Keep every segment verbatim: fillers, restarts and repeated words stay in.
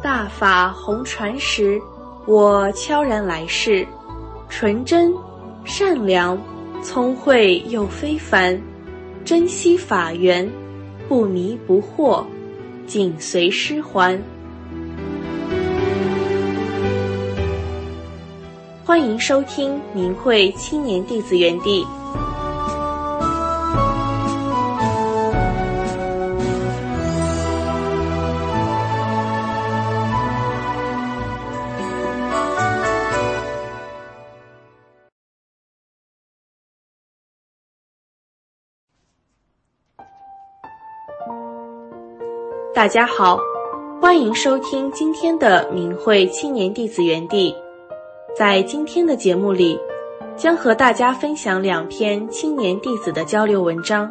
大法红传时，我悄然来世，纯真、善良、聪慧又非凡，珍惜法缘，不迷不惑，紧随师还。欢迎收听明慧青年弟子园地。大家好，欢迎收听今天的明慧青年弟子园地。在今天的节目里，将和大家分享两篇青年弟子的交流文章。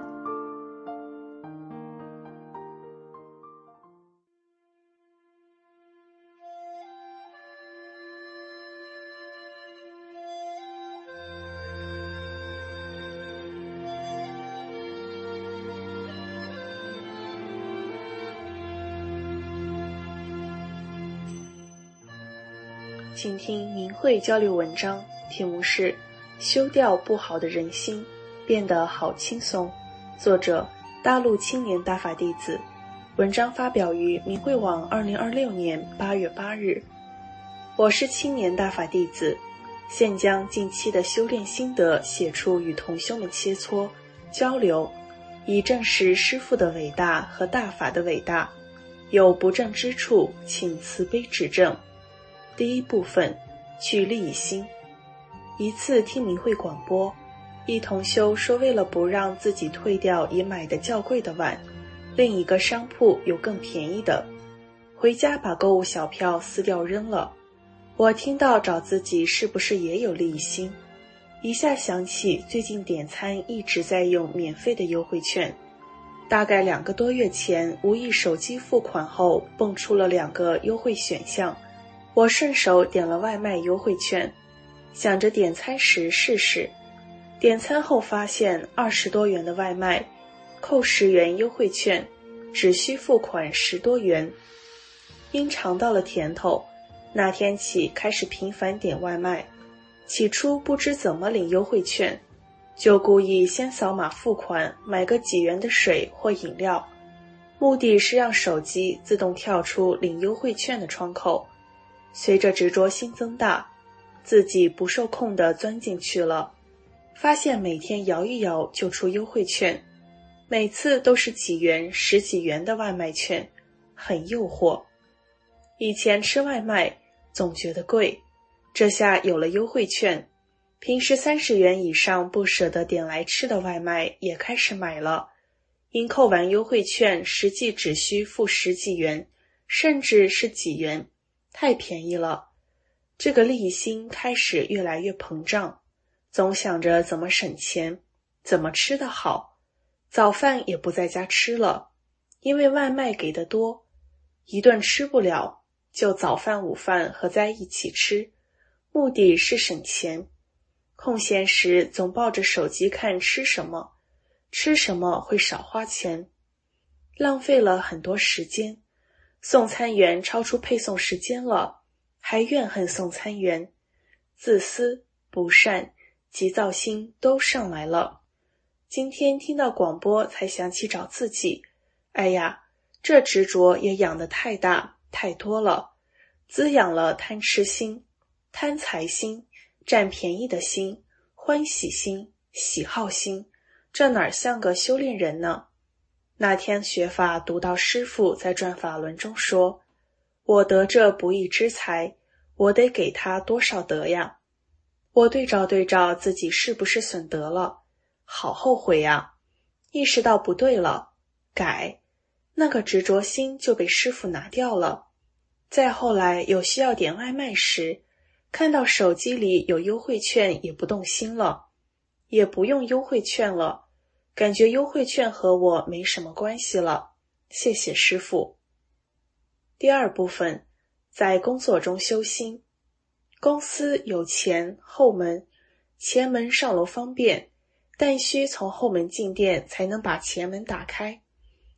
请听明慧交流文章，题目是修掉不好的人心，变得好轻松。作者大陆青年大法弟子。文章发表于明慧网二零二六年八月八日。我是青年大法弟子，现将近期的修炼心得写出，与同修们切磋交流，以证实师父的伟大和大法的伟大。有不正之处，请慈悲指正。第一部分，去利益心。一次听明慧广播，一同修说，为了不让自己退掉已买的较贵的碗，另一个商铺有更便宜的，回家把购物小票撕掉扔了。我听到找自己是不是也有利益心，一下想起最近点餐一直在用免费的优惠券，大概两个多月前无意手机付款后蹦出了两个优惠选项，我顺手点了外卖优惠券，想着点餐时试试。点餐后发现二十多元的外卖，扣十元优惠券，只需付款十多元。因尝到了甜头，那天起开始频繁点外卖。起初不知怎么领优惠券，就故意先扫码付款，买个几元的水或饮料，目的是让手机自动跳出领优惠券的窗口。随着执着心增大，自己不受控地钻进去了，发现每天摇一摇就出优惠券，每次都是几元十几元的外卖券，很诱惑。以前吃外卖总觉得贵，这下有了优惠券，平时三十元以上不舍得点来吃的外卖也开始买了，因扣完优惠券实际只需付十几元，甚至是几元，太便宜了。这个利益心开始越来越膨胀，总想着怎么省钱，怎么吃得好。早饭也不在家吃了，因为外卖给的多，一顿吃不了，就早饭午饭合在一起吃，目的是省钱。空闲时总抱着手机看吃什么，吃什么会少花钱，浪费了很多时间。送餐员超出配送时间了，还怨恨送餐员，自私、不善、急躁心都上来了。今天听到广播才想起找自己，哎呀，这执着也养得太大太多了，滋养了贪吃心、贪财心、占便宜的心、欢喜心、喜好心，这哪像个修炼人呢？那天学法读到师父在转法轮中说，我得这不义之财，我得给他多少德呀？我对照对照自己是不是损德了，好后悔呀！意识到不对了，改，那个执着心就被师父拿掉了。再后来有需要点外卖时，看到手机里有优惠券也不动心了，也不用优惠券了，感觉优惠券和我没什么关系了，谢谢师父。第二部分，在工作中修心。公司有前后门，前门上楼方便，但需从后门进店才能把前门打开。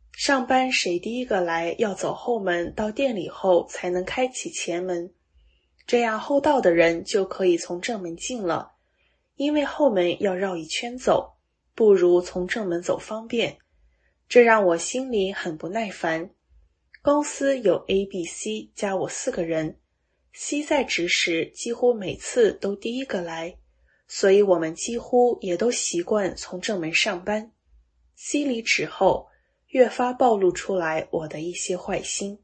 上班谁第一个来，要走后门到店里后才能开启前门，这样后到的人就可以从正门进了，因为后门要绕一圈走，不如从正门走方便。这让我心里很不耐烦。公司有 A、B、C 加我四个人， C 在值时几乎每次都第一个来，所以我们几乎也都习惯从正门上班。 C 离职后越发暴露出来我的一些坏心。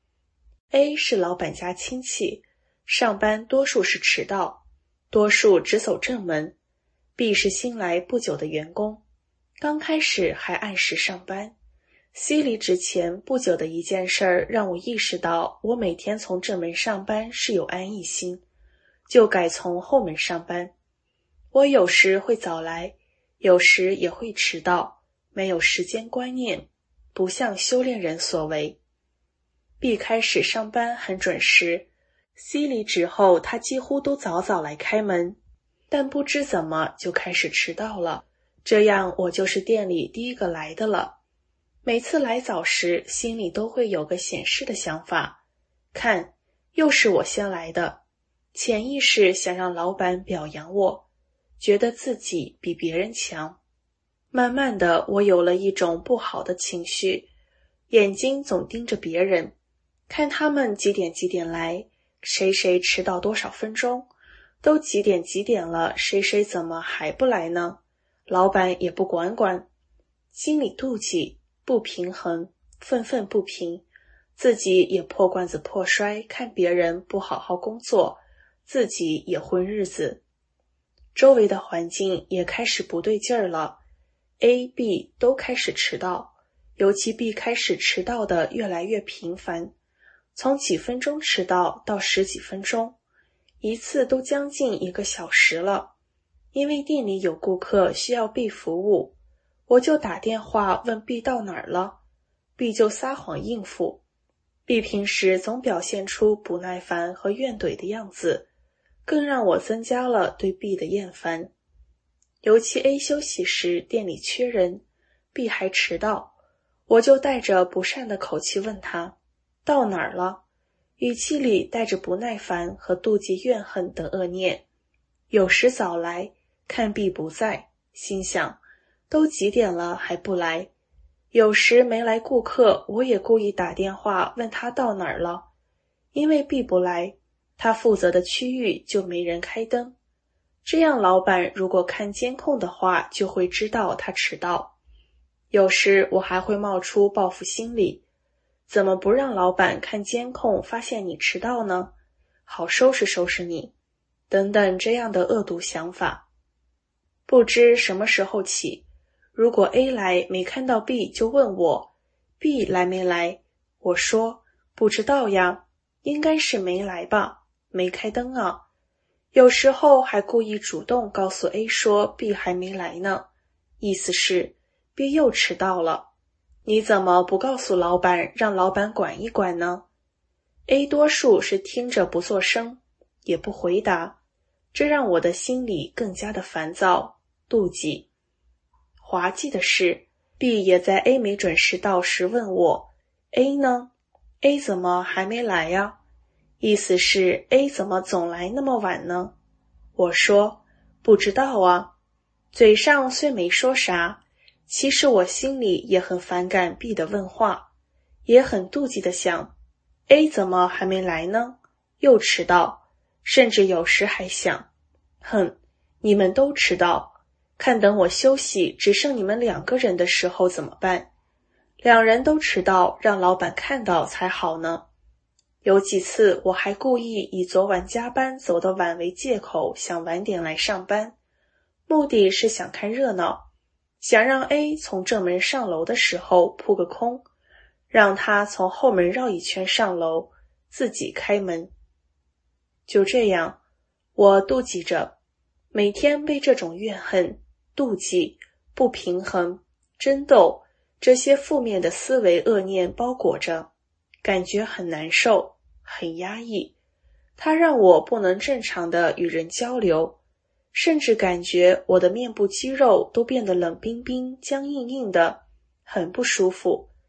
A 是老板家亲戚，上班多数是迟到，多数只走正门。 B 是新来不久的员工，刚开始还按时上班。 C 离职前不久的一件事儿让我意识到我每天从正门上班是有安逸心，就改从后门上班。我有时会早来，有时也会迟到，没有时间观念，不像修炼人所为。 B 开始上班很准时， C 离职后他几乎都早早来开门，但不知怎么就开始迟到了，这样我就是店里第一个来的了。每次来早时心里都会有个显示的想法，看，又是我先来的，潜意识想让老板表扬我，觉得自己比别人强。慢慢的我有了一种不好的情绪，眼睛总盯着别人，看他们几点几点来，谁谁迟到多少分钟，都几点几点了，谁谁怎么还不来呢？老板也不管管，心里妒忌，不平衡，愤愤不平，自己也破罐子破摔，看别人不好好工作，自己也混日子。周围的环境也开始不对劲儿了， A、B 都开始迟到，尤其 B 开始迟到的越来越频繁，从几分钟迟到到十几分钟，一次都将近一个小时了。因为店里有顾客需要 B 服务，我就打电话问 B 到哪儿了， B 就撒谎应付。 B 平时总表现出不耐烦和怨怼的样子，更让我增加了对 B 的厌烦。尤其 A 休息时店里缺人， B 还迟到，我就带着不善的口气问他到哪儿了，语气里带着不耐烦和妒忌怨恨等恶念。有时早来，看 B 不在，心想都几点了还不来。有时没来顾客，我也故意打电话问他到哪儿了，因为 B 不来，他负责的区域就没人开灯，这样老板如果看监控的话就会知道他迟到。有时我还会冒出报复心理，怎么不让老板看监控发现你迟到呢？好收拾收拾你，等等这样的恶毒想法。不知什么时候起，如果 A 来没看到 B 就问我 B 来没来，我说不知道呀，应该是没来吧，没开灯啊。有时候还故意主动告诉 A 说 B 还没来呢，意思是 B 又迟到了，你怎么不告诉老板让老板管一管呢？ A 多数是听着不作声，也不回答，这让我的心里更加的烦躁妒忌。滑稽的是 B 也在 A 没准时到时问我 A 呢？ A 怎么还没来呀？意思是 A 怎么总来那么晚呢？我说不知道啊，嘴上虽没说啥，其实我心里也很反感 B 的问话，也很妒忌的想 A 怎么还没来呢？又迟到，甚至有时还想，哼，你们都迟到，看等我休息只剩你们两个人的时候怎么办？两人都迟到，让老板看到才好呢。有几次我还故意以昨晚加班走得晚为借口，想晚点来上班，目的是想看热闹，想让 A 从正门上楼的时候扑个空，让他从后门绕一圈上楼，自己开门。就这样，我妒忌着，每天被这种怨恨、妒忌、不平衡、争斗这些负面的思维恶念包裹着，感觉很难受，很压抑。它让我不能正常的与人交流，甚至感觉我的面部肌肉都变得冷冰冰、僵硬硬的，很不舒服。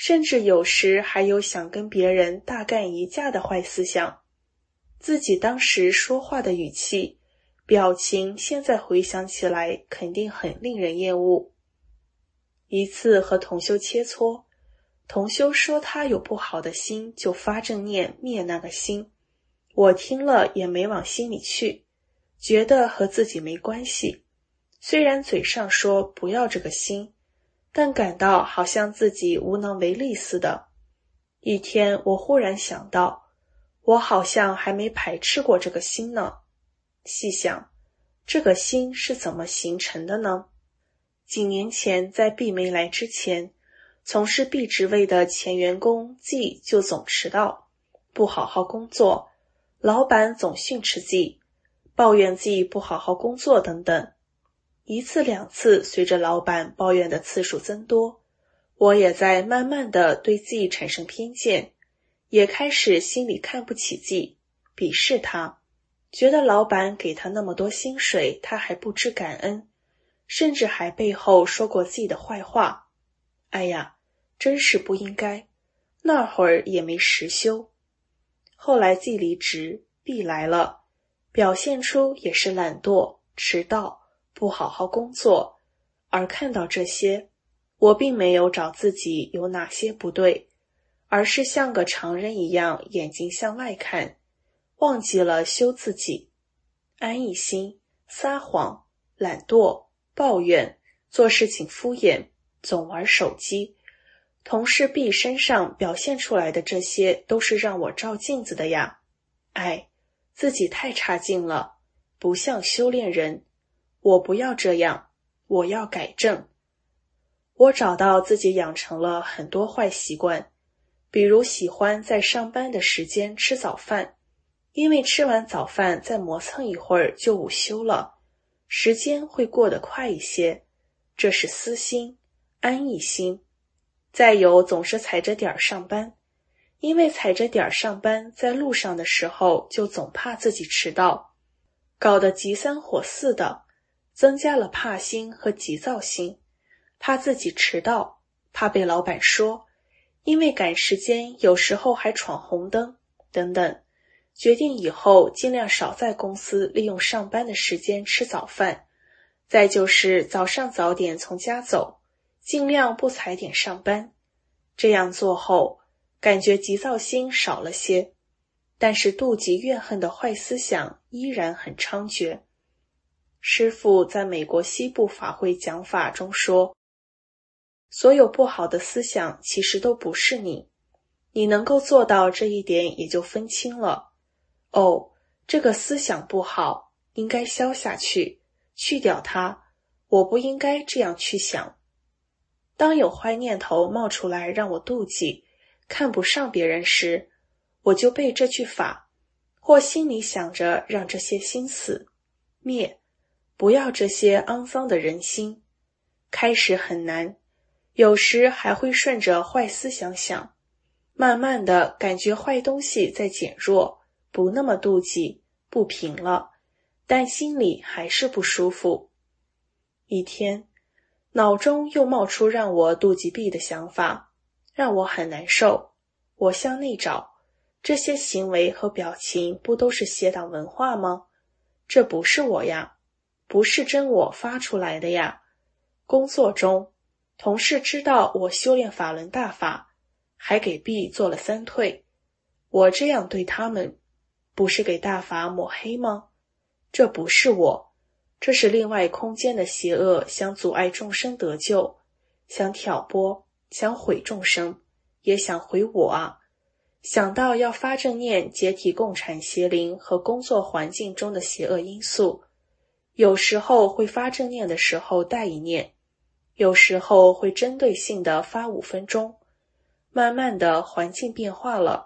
甚至有时还有想跟别人大干一架的坏思想。自己当时说话的语气、表情，现在回想起来肯定很令人厌恶。一次和同修切磋，同修说他有不好的心，就发正念灭那个心。我听了也没往心里去，觉得和自己没关系。虽然嘴上说不要这个心，但感到好像自己无能为力似的。一天我忽然想到，我好像还没排斥过这个心呢。细想，这个心是怎么形成的呢？几年前在毕没来之前，从事毕职位的前员工季就总迟到，不好好工作，老板总训斥季，抱怨季不好好工作等等。一次两次，随着老板抱怨的次数增多，我也在慢慢的对季产生偏见，也开始心里看不起季，鄙视他，觉得老板给他那么多薪水，他还不知感恩，甚至还背后说过自己的坏话。哎呀，真是不应该，那会儿也没实修。后来季离职，毕来了，表现出也是懒惰、迟到、不好好工作，而看到这些，我并没有找自己有哪些不对，而是像个常人一样眼睛向外看，忘记了修自己。安逸心、撒谎、懒惰、抱怨、做事情敷衍、总玩手机，同事 B 身上表现出来的这些都是让我照镜子的呀。哎，自己太差劲了，不像修炼人，我不要这样，我要改正。我找到自己养成了很多坏习惯，比如喜欢在上班的时间吃早饭，因为吃完早饭再磨蹭一会儿就午休了，时间会过得快一些，这是私心、安逸心。再有总是踩着点儿上班，因为踩着点儿上班，在路上的时候就总怕自己迟到，搞得急三火四的，增加了怕心和急躁心，怕自己迟到，怕被老板说，因为赶时间有时候还闯红灯等等。决定以后尽量少在公司利用上班的时间吃早饭，再就是早上早点从家走，尽量不踩点上班。这样做后，感觉急躁心少了些，但是妒忌怨恨的坏思想依然很猖獗。师父在美国西部法会讲法中说，所有不好的思想其实都不是你，你能够做到这一点也就分清了。哦，这个思想不好，应该消下去，去掉它，我不应该这样去想。当有坏念头冒出来让我妒忌、看不上别人时，我就背这句法，或心里想着让这些心死、灭，不要这些肮脏的人心。开始很难，有时还会顺着坏思想想，慢慢的感觉坏东西在减弱，不那么妒忌、不平了，但心里还是不舒服。一天，脑中又冒出让我妒忌 B 的想法，让我很难受。我向内找，这些行为和表情不都是邪党文化吗？这不是我呀，不是真我发出来的呀。工作中，同事知道我修炼法轮大法，还给 B 做了三退。我这样对他们，不是给大法抹黑吗？这不是我，这是另外空间的邪恶，想阻碍众生得救，想挑拨，想毁众生，也想毁我啊！想到要发正念解体共产邪灵和工作环境中的邪恶因素，有时候会发正念的时候带一念，有时候会针对性的发五分钟。慢慢的环境变化了，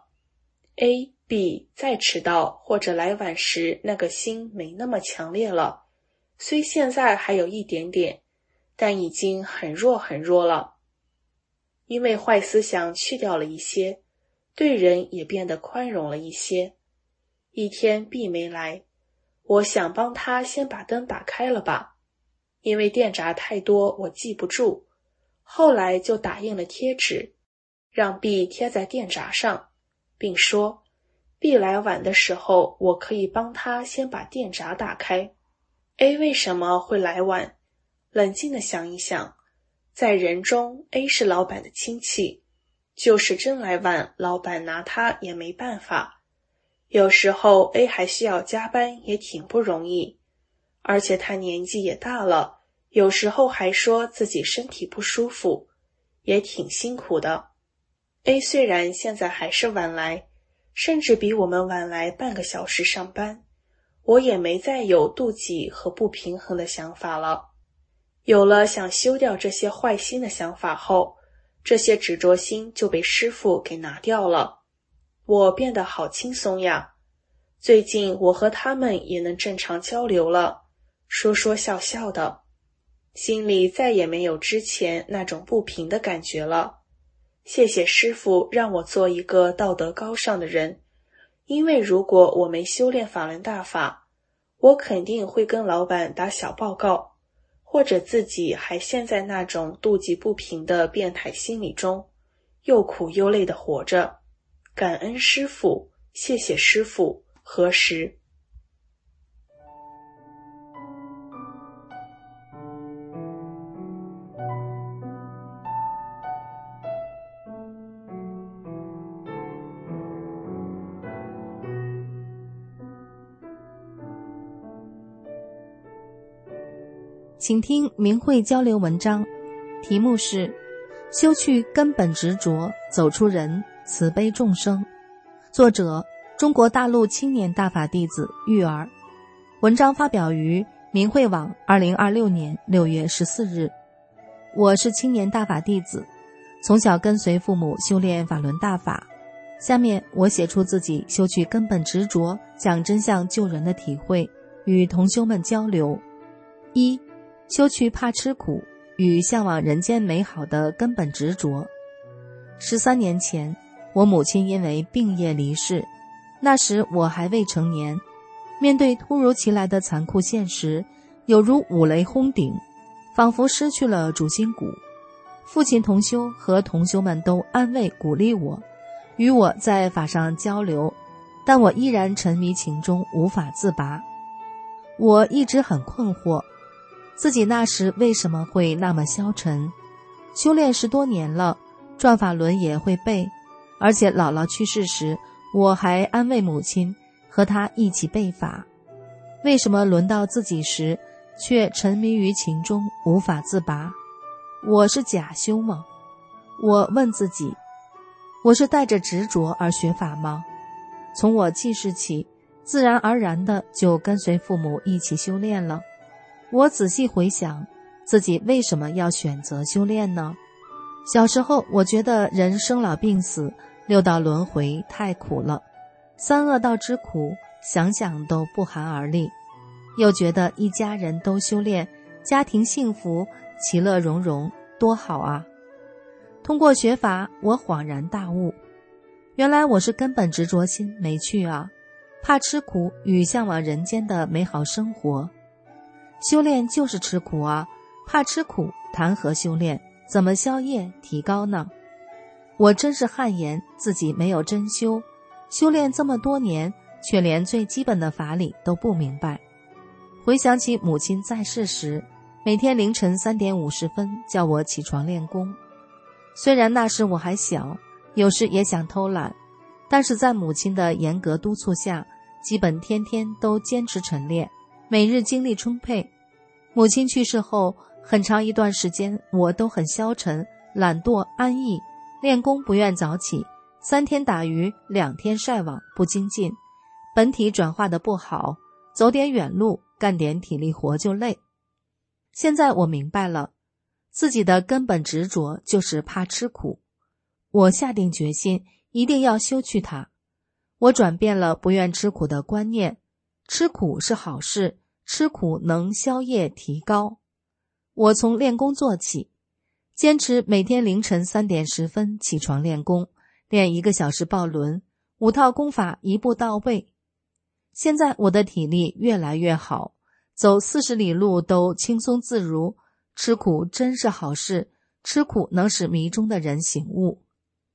A、B 再迟到或者来晚时，那个心没那么强烈了，虽现在还有一点点，但已经很弱很弱了。因为坏思想去掉了一些，对人也变得宽容了一些。一天 B 没来，我想帮他先把灯打开了吧，因为电闸太多我记不住，后来就打印了贴纸， 让臂贴在电闸上，并说B 来晚的时候，我可以帮他先把电闸打开。A 为什么会来晚？冷静地想一想，在人中 A 是老板的亲戚，就是真来晚，老板拿他也没办法。有时候 A 还需要加班，也挺不容易。而且他年纪也大了，有时候还说自己身体不舒服，也挺辛苦的。A 虽然现在还是晚来，甚至比我们晚来半个小时上班，我也没再有妒忌和不平衡的想法了。有了想修掉这些坏心的想法后，这些执着心就被师父给拿掉了，我变得好轻松呀。最近我和他们也能正常交流了，说说笑笑的，心里再也没有之前那种不平的感觉了。谢谢师父让我做一个道德高尚的人，因为如果我没修炼法轮大法，我肯定会跟老板打小报告，或者自己还陷在那种妒忌不平的变态心理中，又苦又累地活着。感恩师父，谢谢师父，何时？ 请听明慧交流文章，题目是修去根本执着，走出人，慈悲众生。作者中国大陆青年大法弟子玉儿。文章发表于明慧网二零二六年六月十四日。我是青年大法弟子，从小跟随父母修炼法轮大法。下面我写出自己修去根本执着，讲真相救人的体会，与同修们交流。一、修去怕吃苦与向往人间美好的根本执着。十三年前，我母亲因为病业离世，那时我还未成年。面对突如其来的残酷现实，有如五雷轰顶，仿佛失去了主心骨。父亲同修和同修们都安慰鼓励我，与我在法上交流，但我依然沉迷其中无法自拔。我一直很困惑，自己那时为什么会那么消沉？修炼十多年了，转法轮也会背，而且姥姥去世时，我还安慰母亲，和她一起背法。为什么轮到自己时，却沉迷于情中无法自拔？我是假修吗？我问自己，我是带着执着而学法吗？从我记事起，自然而然的就跟随父母一起修炼了。我仔细回想，自己为什么要选择修炼呢？小时候我觉得人生老病死，六道轮回太苦了，三恶道之苦想想都不寒而栗，又觉得一家人都修炼，家庭幸福，其乐融融，多好啊。通过学法，我恍然大悟，原来我是根本执着心没去啊，怕吃苦与向往人间的美好生活。修炼就是吃苦啊，怕吃苦谈何修炼，怎么消业提高呢？我真是汗颜自己没有真修，修炼这么多年，却连最基本的法理都不明白。回想起母亲在世时，每天凌晨三点五十分叫我起床练功。虽然那时我还小，有时也想偷懒，但是在母亲的严格督促下，基本天天都坚持晨练，每日精力充沛。母亲去世后，很长一段时间我都很消沉、懒惰、安逸，练功不愿早起，三天打鱼两天晒网，不精进，本体转化的不好，走点远路干点体力活就累。现在我明白了，自己的根本执着就是怕吃苦。我下定决心一定要修去它。我转变了不愿吃苦的观念，吃苦是好事，吃苦能消业提高。我从练功做起，坚持每天凌晨三点十分起床练功，练一个小时抱轮，五套功法一步到位。现在我的体力越来越好，走四十里路都轻松自如。吃苦真是好事，吃苦能使迷中的人醒悟。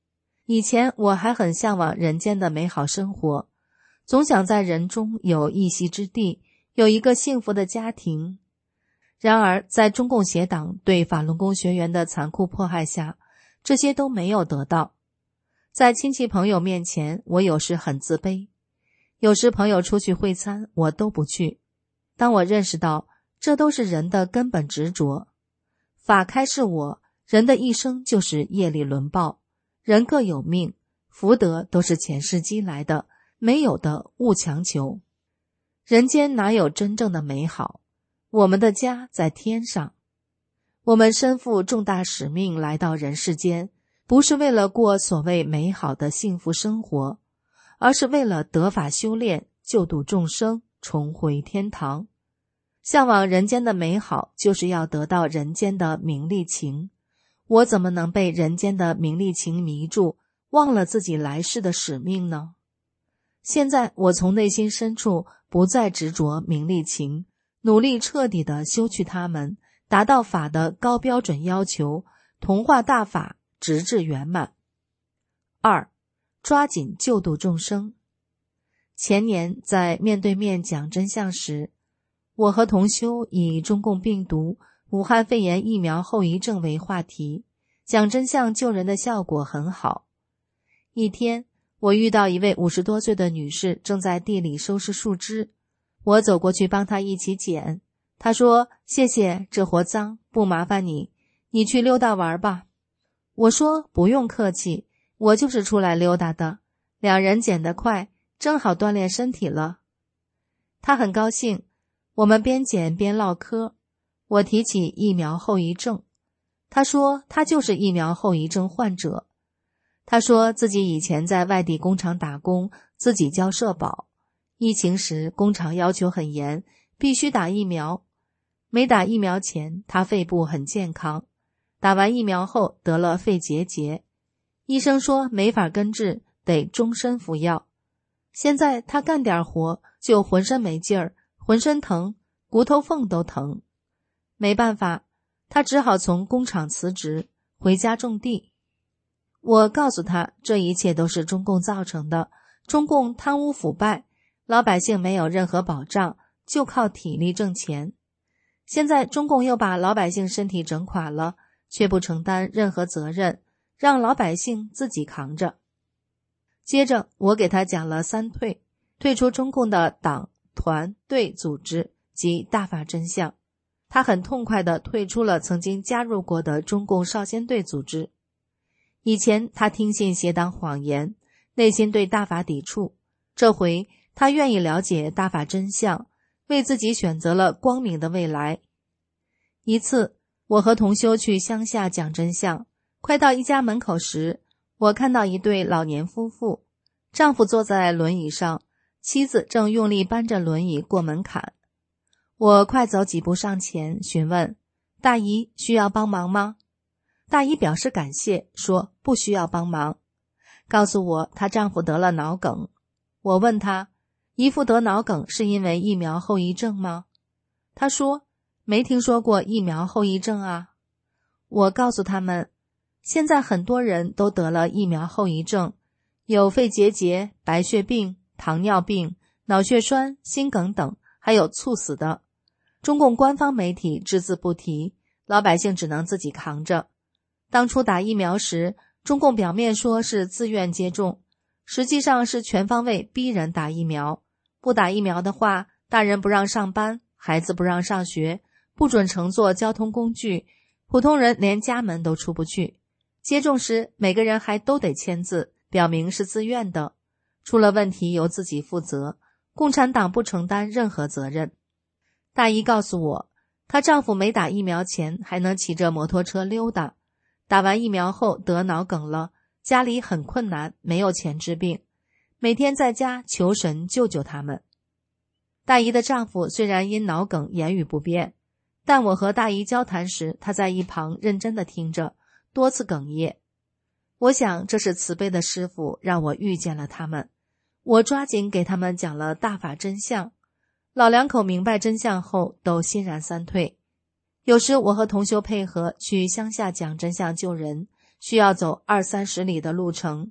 以前我还很向往人间的美好生活，总想在人中有一席之地，有一个幸福的家庭。然而在中共邪党对法轮功学员的残酷迫害下，这些都没有得到。在亲戚朋友面前，我有时很自卑，有时朋友出去会餐，我都不去。当我认识到这都是人的根本执着，法开示我，人的一生就是业力轮报，人各有命，福德都是前世积来的，没有的勿强求。人间哪有真正的美好？我们的家在天上。我们身负重大使命来到人世间，不是为了过所谓美好的幸福生活，而是为了得法修炼，救度众生，重回天堂。向往人间的美好，就是要得到人间的名利情。我怎么能被人间的名利情迷住，忘了自己来世的使命呢？现在我从内心深处不再执着名利情，努力彻底地修去它们，达到法的高标准要求，同化大法，直至圆满。二，抓紧救度众生。前年在面对面讲真相时，我和同修以中共病毒、武汉肺炎疫苗后遗症为话题，讲真相救人的效果很好。一天，我遇到一位五十多岁的女士正在地里收拾树枝，我走过去帮她一起捡。她说：“谢谢，这活脏，不麻烦你，你去溜达玩吧。”我说：“不用客气，我就是出来溜达的。”两人捡得快，正好锻炼身体了。她很高兴，我们边捡边唠嗑。我提起疫苗后遗症，她说她就是疫苗后遗症患者。她说自己以前在外地工厂打工，自己交社保。疫情时工厂要求很严，必须打疫苗。没打疫苗前，她肺部很健康，打完疫苗后得了肺结节，医生说没法根治，得终身服药。现在她干点活就浑身没劲儿，浑身疼，骨头缝都疼。没办法，她只好从工厂辞职，回家种地。我告诉她，这一切都是中共造成的，中共贪污腐败，老百姓没有任何保障，就靠体力挣钱。现在中共又把老百姓身体整垮了，却不承担任何责任，让老百姓自己扛着。接着我给他讲了三退，退出中共的党、团、队组织及大法真相。他很痛快地退出了曾经加入过的中共少先队组织。以前他听信邪党谎言，内心对大法抵触，这回他愿意了解大法真相，为自己选择了光明的未来。一次，我和同修去乡下讲真相，快到一家门口时，我看到一对老年夫妇，丈夫坐在轮椅上，妻子正用力搬着轮椅过门槛。我快走几步上前询问：“大姨，需要帮忙吗？”大姨表示感谢，说不需要帮忙，告诉我她丈夫得了脑梗。我问她：“姨父得脑梗是因为疫苗后遗症吗？”她说：“没听说过疫苗后遗症啊。”我告诉他们，现在很多人都得了疫苗后遗症，有肺结节、白血病、糖尿病、脑血栓、心梗等，还有猝死的。中共官方媒体只字不提，老百姓只能自己扛着。当初打疫苗时，中共表面说是自愿接种，实际上是全方位逼人打疫苗。不打疫苗的话，大人不让上班，孩子不让上学，不准乘坐交通工具，普通人连家门都出不去。接种时，每个人还都得签字，表明是自愿的，出了问题由自己负责，共产党不承担任何责任。大姨告诉我，她丈夫没打疫苗前还能骑着摩托车溜达，打完疫苗后得脑梗了，家里很困难，没有钱治病，每天在家求神救救他们。大姨的丈夫虽然因脑梗言语不便，但我和大姨交谈时，他在一旁认真地听着，多次哽咽。我想这是慈悲的师父让我遇见了他们，我抓紧给他们讲了大法真相。老两口明白真相后都欣然三退。有时我和同修配合去乡下讲真相救人，需要走二三十里的路程，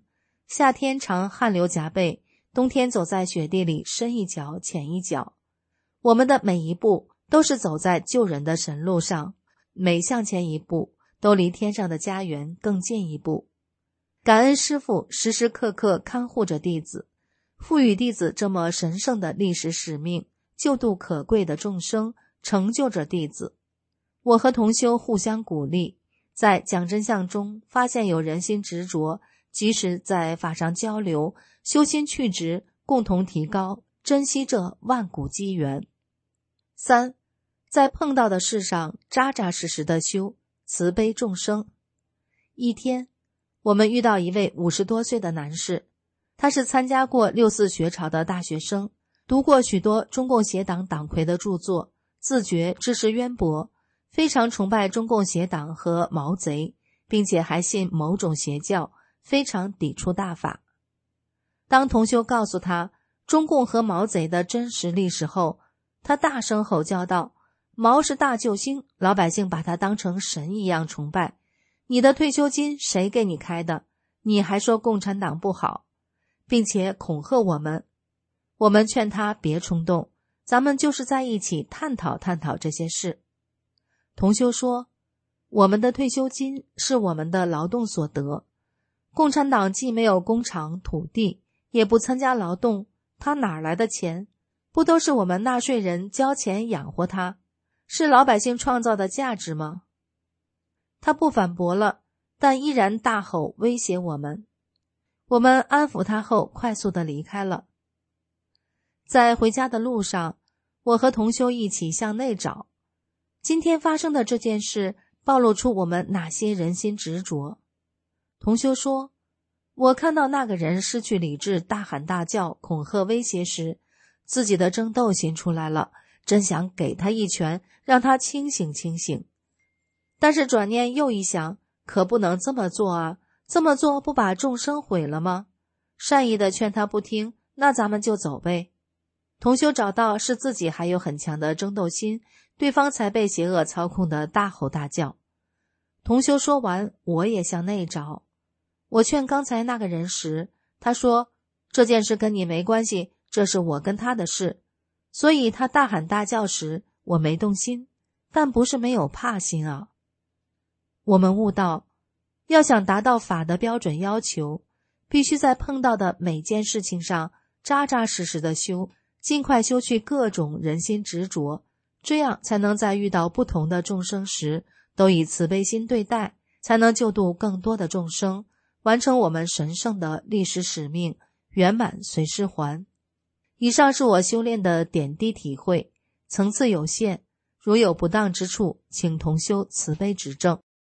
夏天常汗流浃背，冬天走在雪地里深一脚浅一脚。我们的每一步都是走在救人的神路上，每向前一步都离天上的家园更近一步。感恩师父时时刻刻看护着弟子，赋予弟子这么神圣的历史使命，救度可贵的众生，成就着弟子。我和同修互相鼓励，在讲真相中发现有人心执着，即使在法上交流，修心去执，共同提高，珍惜这万古机缘。三，在碰到的事上扎扎实实的修，慈悲众生。一天，我们遇到一位五十多岁的男士，他是参加过六四学潮的大学生，读过许多中共协党党魁的著作，自觉知识渊博，非常崇拜中共协党和毛贼，并且还信某种邪教，非常抵触大法。当同修告诉他中共和毛贼的真实历史后，他大声吼叫道：毛是大救星，老百姓把他当成神一样崇拜，你的退休金谁给你开的？你还说共产党不好，并且恐吓我们。我们劝他别冲动，咱们就是在一起探讨探讨这些事。同修说，我们的退休金是我们的劳动所得，共产党既没有工厂土地，也不参加劳动，他哪来的钱？不都是我们纳税人交钱养活他，是老百姓创造的价值吗？他不反驳了，但依然大吼威胁我们。我们安抚他后快速地离开了。在回家的路上，我和同修一起向内找，今天发生的这件事暴露出我们哪些人心执着。同修说，我看到那个人失去理智，大喊大叫，恐吓威胁时，自己的争斗心出来了，真想给他一拳，让他清醒清醒。但是转念又一想，可不能这么做啊，这么做不把众生毁了吗？善意的劝他不听，那咱们就走呗。同修找到是自己还有很强的争斗心，对方才被邪恶操控的大吼大叫。同修说完，我也向内找。我劝刚才那个人时，他说，这件事跟你没关系，这是我跟他的事。所以他大喊大叫时，我没动心，但不是没有怕心啊。我们悟到，要想达到法的标准要求，必须在碰到的每件事情上扎扎实实的修，尽快修去各种人心执着，这样才能在遇到不同的众生时，都以慈悲心对待，才能救度更多的众生，完成我们神圣的历史使命，圆满随师还。以上是我修炼的点滴体会，层次有限，如有不当之处，请同修慈悲指正。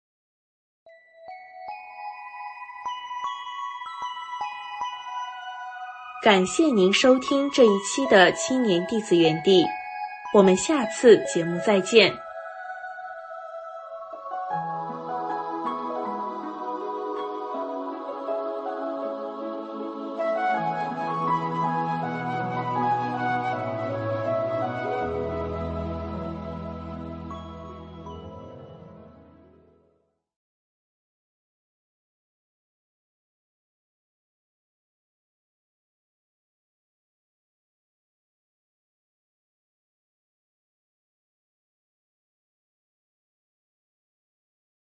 感谢您收听这一期的青年弟子园地，我们下次节目再见。